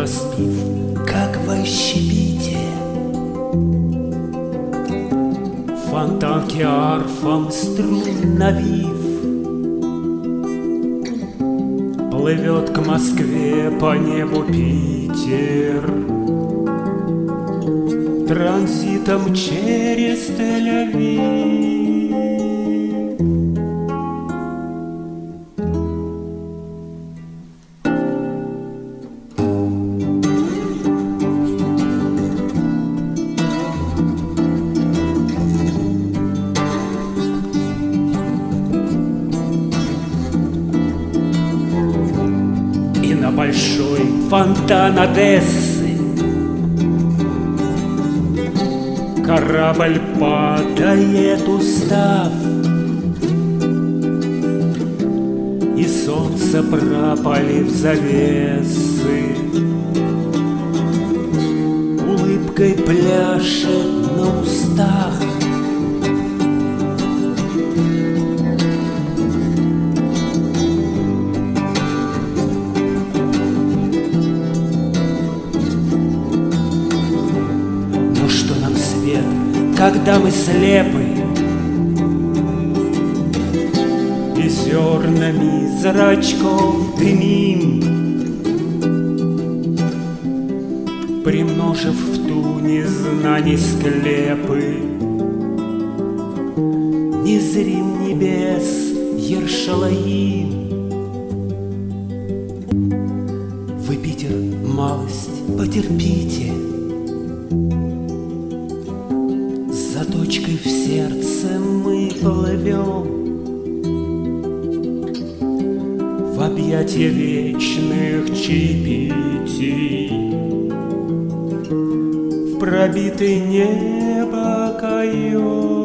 распив, как в общепите. Фонтанки арфом струн навив, плывет к Москве по небу Питер, транзитом через Тель-Авив. На большой фонтан Одессы корабль падает, устав, и солнце, пропалив завесы, улыбкой пляшет на устах. Когда мы слепы и зернами зрачков дымим, примножив в туне знаний склепы, незрим небес Ершалаим. Вы, Питер, малость потерпите, за точкой в сердце мы плывем в объятия вечных чаепитий, в пробитый небо каем.